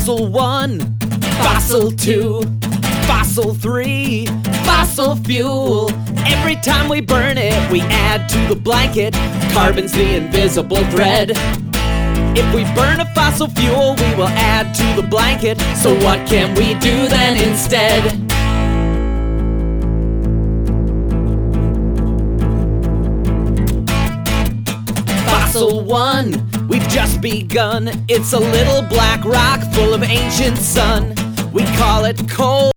Fossil 1, Fossil 2, Fossil 3, fossil fuel. Every time we burn it, we add to the blanket. Carbon's the invisible thread. If we burn a fossil fuel, we will add to the blanket. So what can we do then instead? Fossil 1, we've just begun. It's a little black rock full of ancient sun. We call it coal.